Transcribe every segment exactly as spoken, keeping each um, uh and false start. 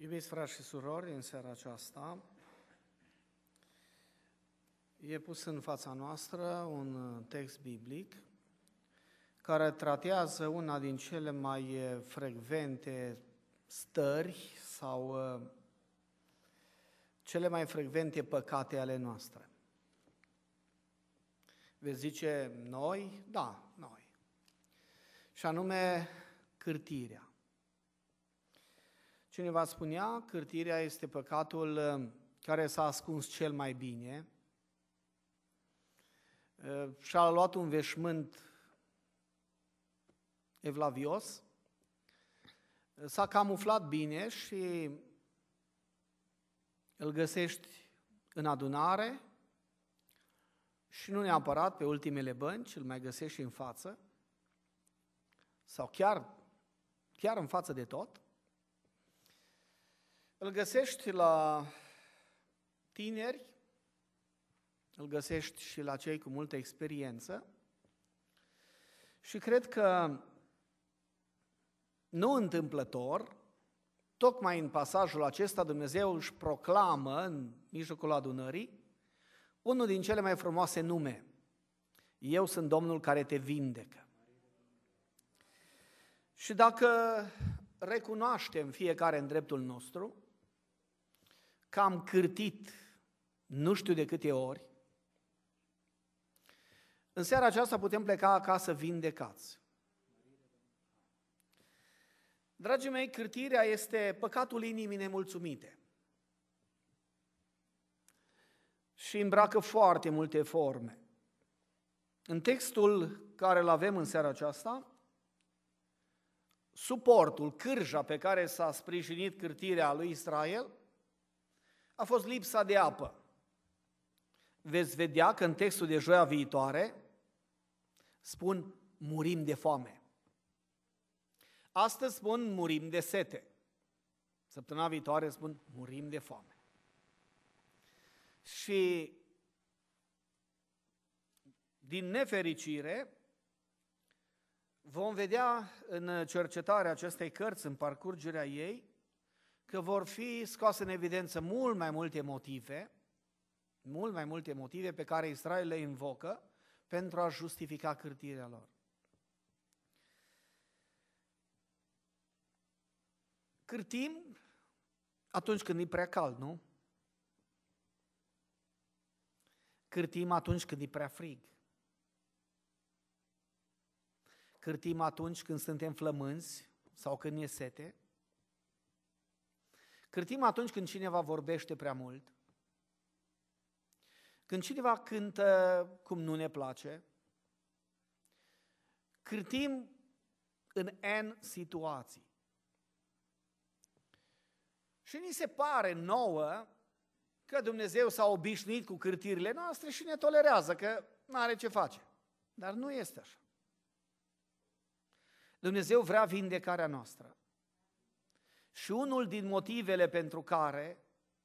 Iubiți frați și surori, în seara aceasta e pus în fața noastră un text biblic care tratează una din cele mai frecvente stări sau cele mai frecvente păcate ale noastre. Veți zice noi? Da, noi. Și anume cârtirea. Cineva spunea, cârtirea este păcatul care s-a ascuns cel mai bine și-a luat un veșmânt evlavios, s-a camuflat bine și îl găsești în adunare și nu neapărat pe ultimele bănci, îl mai găsești și în față sau chiar, chiar în față de tot. Îl găsești la tineri, îl găsești și la cei cu multă experiență și cred că nu întâmplător, tocmai în pasajul acesta Dumnezeu își proclamă în mijlocul adunării unul din cele mai frumoase nume. Eu sunt Domnul care te vindecă. Și dacă recunoaștem fiecare în dreptul nostru că am cârtit nu știu de câte ori, în seara aceasta putem pleca acasă vindecați. Dragii mei, cârtirea este păcatul inimii nemulțumite și îmbracă foarte multe forme. În textul care îl avem în seara aceasta, suportul, cârja pe care s-a sprijinit cârtirea lui Israel a fost lipsa de apă. Veți vedea că în textul de joia viitoare spun murim de foame. Astăzi spun murim de sete. Săptămâna viitoare spun murim de foame. Și din nefericire vom vedea în cercetarea acestei cărți, în parcurgerea ei, că vor fi scoase în evidență mult mai multe motive, mult mai multe motive pe care Israel le invocă pentru a justifica cârtirea lor. Cârtim atunci când e prea cald, nu? Cârtim atunci când e prea frig. Cârtim atunci când suntem flămânzi sau când e sete. Cârtim atunci când cineva vorbește prea mult. Când cineva cântă cum nu ne place. Cârtim în N situații. Și ni se pare nouă că Dumnezeu s-a obișnuit cu cârtirile noastre și ne tolerează, că nu are ce face. Dar nu este așa. Dumnezeu vrea vindecarea noastră. Și unul din motivele pentru care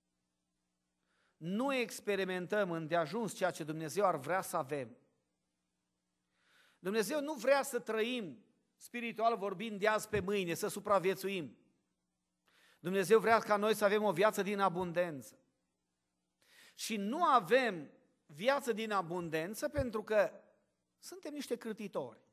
nu experimentăm îndeajuns ceea ce Dumnezeu ar vrea să avem. Dumnezeu nu vrea să trăim, spiritual vorbind, de azi pe mâine, să supraviețuim. Dumnezeu vrea ca noi să avem o viață din abundență. Și nu avem viață din abundență pentru că suntem niște cârtitori.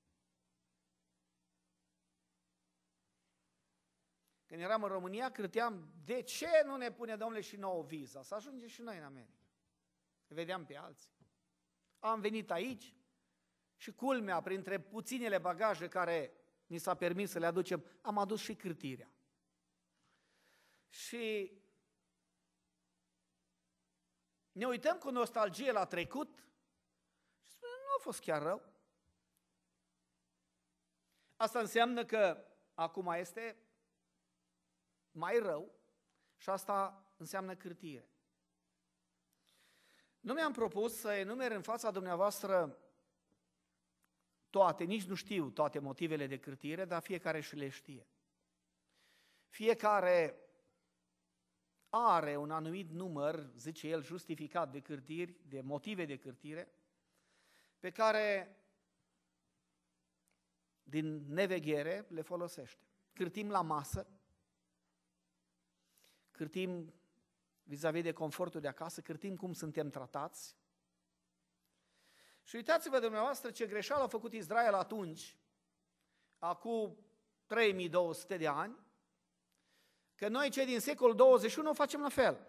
Când eram în România, cârteam, de ce nu ne pune, Domnule, și nouă viza? Să ajungem și noi în America. Vedeam pe alții. Am venit aici și culmea, printre puținele bagaje care ni s-a permis să le aducem, am adus și cârtirea. Și ne uităm cu nostalgie la trecut și spunem, nu a fost chiar rău. Asta înseamnă că acum este mai rău și asta înseamnă cârtire. Nu mi-am propus să enumer în fața dumneavoastră toate, nici nu știu toate motivele de cârtire, dar fiecare și le știe. Fiecare are un anumit număr, zice el, justificat de cârtiri, de motive de cârtire, pe care din neveghere le folosește. Cârtim la masă, cârtim vis-a-vis de confortul de acasă, cârtim cum suntem tratați. Și uitați-vă dumneavoastră ce greșeală a făcut Israel atunci, acum trei mii două sute de ani, că noi cei din secolul douăzeci și unu o facem la fel.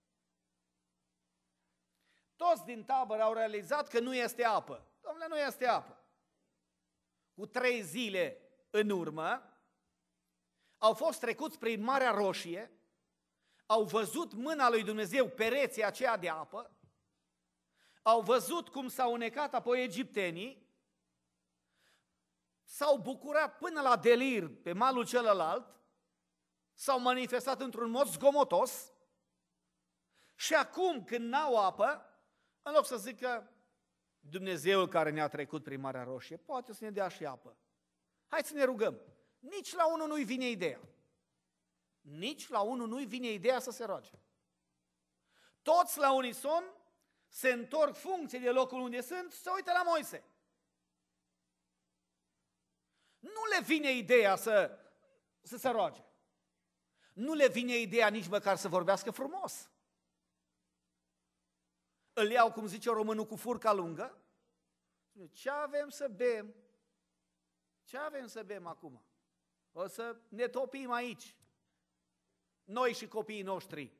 Toți din tabără au realizat că nu este apă. Dom'le, nu este apă. Cu trei zile în urmă, au fost trecuți prin Marea Roșie, au văzut mâna lui Dumnezeu, pereții aceea de apă, au văzut cum s-au unecat apoi egiptenii, s-au bucurat până la delir pe malul celălalt, s-au manifestat într-un mod zgomotos și acum când n-au apă, în loc să zică Dumnezeul care ne-a trecut prin Marea Roșie, poate să ne dea și apă. Hai să ne rugăm. Nici la unul nu-i vine ideea. Nici la unul nu-i vine ideea să se roage. Toți la unison se întorc funcție de locul unde sunt și se uită la Moise. Nu le vine ideea să, să se roage. Nu le vine ideea nici măcar să vorbească frumos. Îl iau, cum zice românul, cu furca lungă. Ce avem să bem? Ce avem să bem acum? O să ne topim aici. Noi și copiii noștri.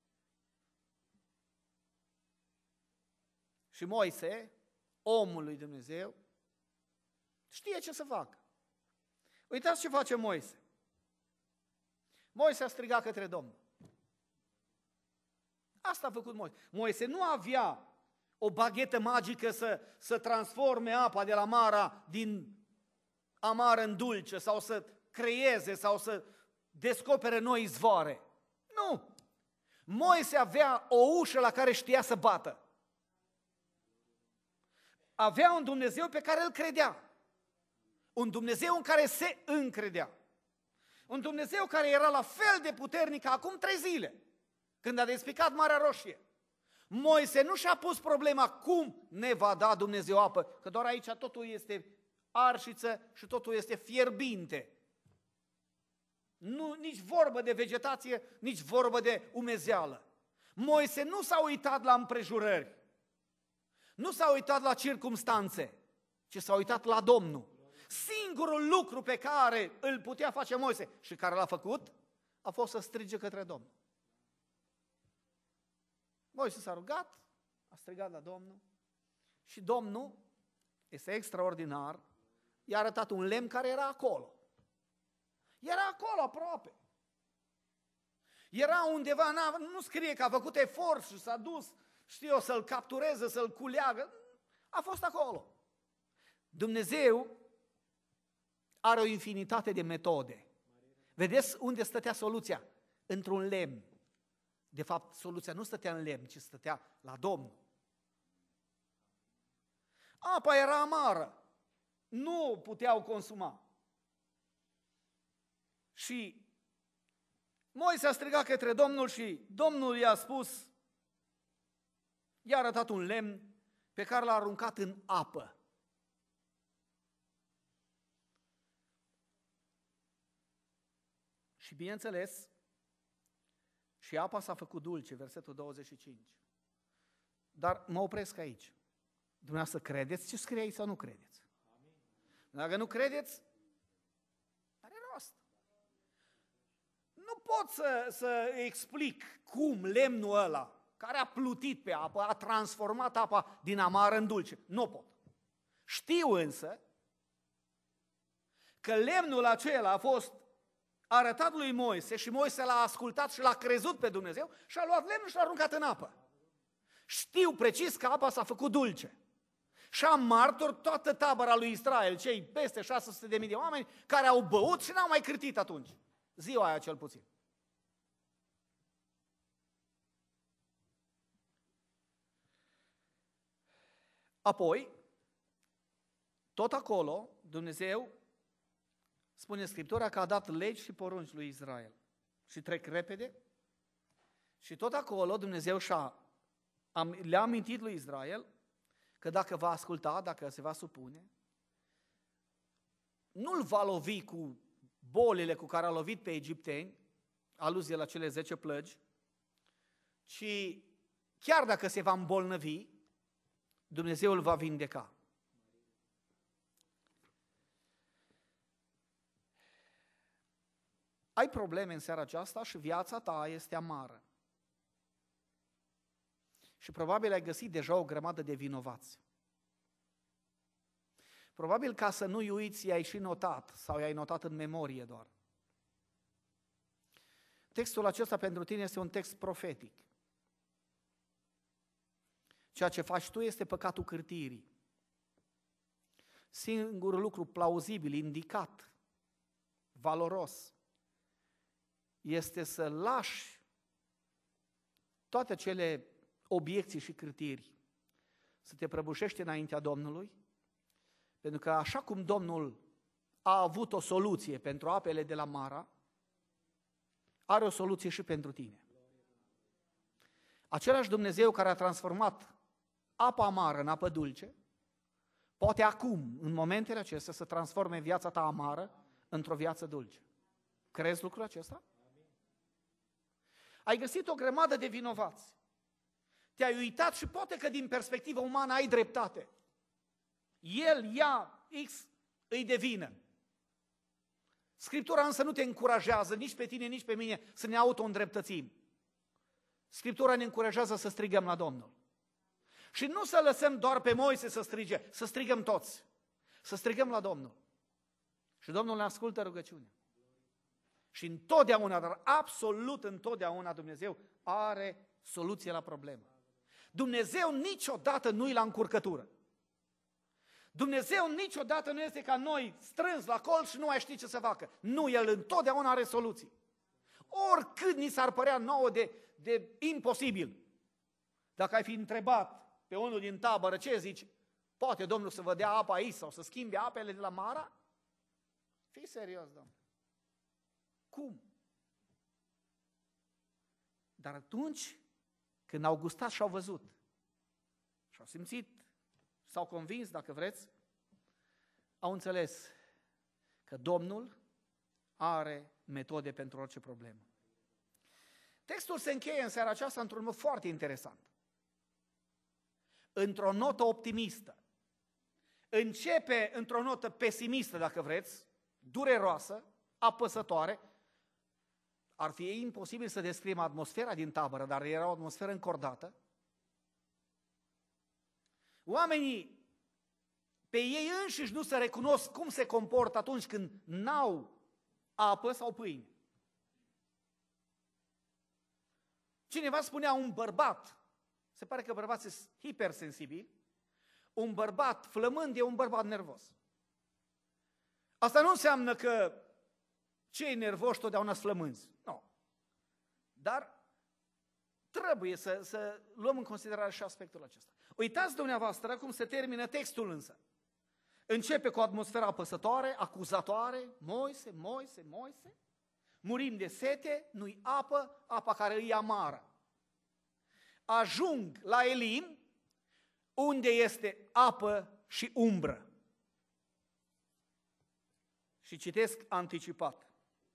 Și Moise, omul lui Dumnezeu, știe ce să facă. Uitați ce face Moise. Moise a strigat către Domnul. Asta a făcut Moise. Moise nu avea o baghetă magică să, să transforme apa de la Mara din amară în dulce sau să creeze sau să descopere noi izvoare. Nu! Moise avea o ușă la care știa să bată. Avea un Dumnezeu pe care îl credea. Un Dumnezeu în care se încredea. Un Dumnezeu care era la fel de puternic ca acum trei zile, când a despicat Marea Roșie. Moise nu și-a pus problema cum ne va da Dumnezeu apă, că doar aici totul este arșiță și totul este fierbinte. Nu, nici vorbă de vegetație, nici vorbă de umezeală. Moise nu s-a uitat la împrejurări, nu s-a uitat la circumstanțe, ci s-a uitat la Domnul. Singurul lucru pe care îl putea face Moise și care l-a făcut a fost să strige către Domnul. Moise s-a rugat, a strigat la Domnul și Domnul, este extraordinar, i-a arătat un lemn care era acolo. Era acolo aproape. Era undeva, nu scrie că a făcut efort și s-a dus, știu, să-l captureze, să-l culeagă. A fost acolo. Dumnezeu are o infinitate de metode. Vedeți unde stătea soluția? Într-un lemn. De fapt, soluția nu stătea în lemn, ci stătea la Domnul. Apa era amară. Nu puteau consuma. Și Moise a strigat către Domnul și Domnul i-a spus, i-a arătat un lemn pe care l-a aruncat în apă. Și bineînțeles, și apa s-a făcut dulce, versetul douăzeci și cinci. Dar mă opresc aici. Dumneavoastră credeți ce scrie aici sau nu credeți? Dacă nu credeți, are rost. Nu pot să, să explic cum lemnul ăla, care a plutit pe apă, a transformat apa din amară în dulce. Nu pot. Știu însă că lemnul acela a fost arătat lui Moise și Moise l-a ascultat și l-a crezut pe Dumnezeu și a luat lemnul și l-a aruncat în apă. Știu precis că apa s-a făcut dulce. Și am martor toată tabăra lui Israel, cei peste șase sute de mii de oameni care au băut și n-au mai cârtit atunci. Ziua aia cel puțin. Apoi, tot acolo, Dumnezeu spune Scriptura că a dat legi și porunci lui Israel. Și trec repede. Și tot acolo Dumnezeu și-a, le-a amintit lui Israel că dacă va asculta, dacă se va supune, nu-l va lovi cu bolile cu care a lovit pe egipteni, aluzie la cele zece plăgi, ci chiar dacă se va îmbolnăvi, Dumnezeu îl va vindeca. Ai probleme în seara aceasta și viața ta este amară. Și probabil ai găsit deja o grămadă de vinovați. Probabil ca să nu-i uiți, i-ai și notat sau i-ai notat în memorie doar. Textul acesta pentru tine este un text profetic. Ceea ce faci tu este păcatul cârtirii. Singurul lucru plauzibil, indicat, valoros, este să lași toate acele obiecții și cârtiri, să te prăbușești înaintea Domnului, pentru că așa cum Domnul a avut o soluție pentru apele de la Mara, are o soluție și pentru tine. Același Dumnezeu care a transformat apa amară în apă dulce, poate acum, în momentele acestea, să transforme viața ta amară într-o viață dulce. Crezi lucrul acesta? Ai găsit o grămadă de vinovați. Te-ai uitat și poate că din perspectivă umană ai dreptate. El, ea, X, îi devină. Scriptura însă nu te încurajează, nici pe tine, nici pe mine, să ne auto-îndreptățim. Scriptura ne încurajează să strigăm la Domnul. Și nu să lăsăm doar pe Moise să strige, să strigăm toți. Să strigăm la Domnul. Și Domnul ne ascultă rugăciunea. Și întotdeauna, dar absolut întotdeauna Dumnezeu are soluție la problemă. Dumnezeu niciodată nu-i la încurcătură. Dumnezeu niciodată nu este ca noi strâns la col și nu mai știi ce să facă. Nu, El întotdeauna are soluții. Oricât ni s-ar părea nouă de, de imposibil. Dacă ai fi întrebat pe unul din tabără ce zici, poate Domnul să vă dea apa aici sau să schimbe apele de la Mara? Fii serios, Domnule. Cum? Dar atunci când au gustat și au văzut și au simțit, s-au convins, dacă vreți, au înțeles că Domnul are metode pentru orice problemă. Textul se încheie în seara aceasta într-un mod foarte interesant. Într-o notă optimistă. Începe într-o notă pesimistă, dacă vreți, dureroasă, apăsătoare. Ar fi imposibil să descriem atmosfera din tabără, dar era o atmosferă încordată. Oamenii pe ei înșiși nu se recunosc cum se comportă atunci când n-au apă sau pâine. Cineva spunea un bărbat, se pare că bărbații sunt hipersensibili, un bărbat flămând e un bărbat nervos. Asta nu înseamnă că cei nervoși totdeauna sunt flămânzi. Nu. Dar trebuie să, să luăm în considerare și aspectul acesta. Uitați dumneavoastră cum se termină textul însă. Începe cu o atmosferă apăsătoare, acuzatoare, Moise, Moise, Moise, murim de sete, nu-i apă, apa care îi amară. Ajung la Elim, unde este apă și umbră. Și citesc anticipat.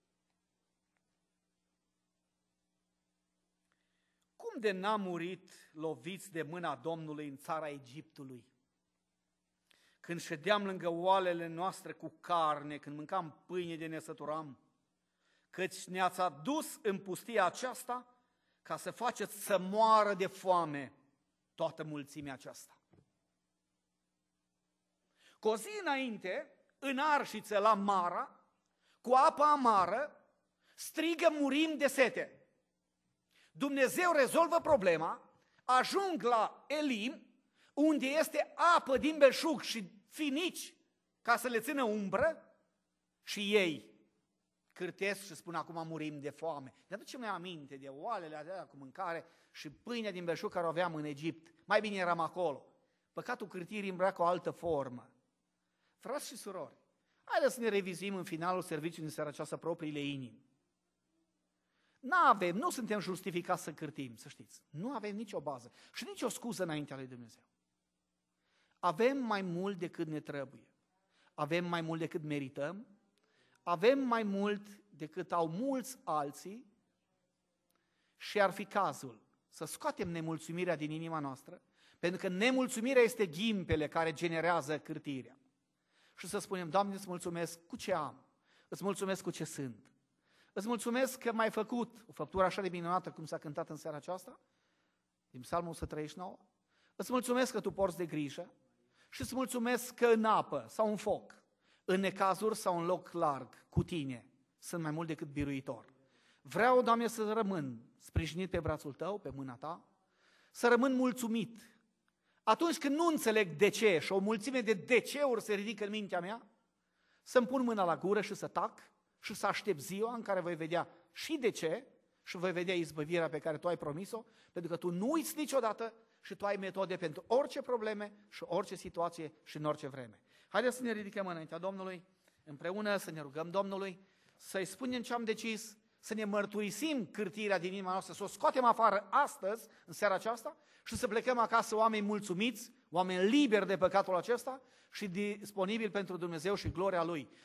Cum de n-am murit loviți de mâna Domnului în țara Egiptului? Când ședeam lângă oalele noastre cu carne, când mâncam pâine de ne săturam, căci ne-ați adus în pustia aceasta ca să faceți să moară de foame toată mulțimea aceasta. Cu o zi înainte, în arșiță la Mara, cu apă amară, strigă murim de sete. Dumnezeu rezolvă problema, ajung la Elim, unde este apă din belșug și finici ca să le țină umbră și ei cârtesc și spun acum murim de foame. Ne aducem aminte de oalele alea cu mâncare și pâinea din belșug care o aveam în Egipt. Mai bine eram acolo. Păcatul cârtirii îmbracă o altă formă. Frați și surori, haideți să ne revizuim în finalul serviciului din seara aceasta propriile inimi. N-avem, nu suntem justificați să cârtim, să știți. Nu avem nicio bază și nicio scuză înaintea lui Dumnezeu. Avem mai mult decât ne trebuie. Avem mai mult decât merităm. Avem mai mult decât au mulți alții și ar fi cazul să scoatem nemulțumirea din inima noastră, pentru că nemulțumirea este ghimpele care generează cârtirea. Și să spunem, Doamne, îți mulțumesc cu ce am, îți mulțumesc cu ce sunt, îți mulțumesc că m-ai făcut o făptură așa de minunată cum s-a cântat în seara aceasta, din Psalmul o sută treizeci și nouă, îți mulțumesc că Tu porți de grijă și îți mulțumesc că în apă sau în foc, în necazuri sau în loc larg, cu Tine, sunt mai mult decât biruitor. Vreau, Doamne, să rămân sprijinit pe brațul Tău, pe mâna Ta, să rămân mulțumit. Atunci când nu înțeleg de ce și o mulțime de de ce-uri se ridică în mintea mea, să-mi pun mâna la gură și să tac și să aștept ziua în care voi vedea și de ce și voi vedea izbăvirea pe care Tu ai promis-o, pentru că Tu nu uiți niciodată și Tu ai metode pentru orice probleme și orice situație și în orice vreme. Haideți să ne ridicăm înaintea Domnului, împreună să ne rugăm Domnului, să-i spunem ce am decis, să ne mărturisim cârtirea din inima noastră, să o scoatem afară astăzi, în seara aceasta, și să plecăm acasă oameni mulțumiți, oameni liberi de păcatul acesta și disponibili pentru Dumnezeu și gloria Lui.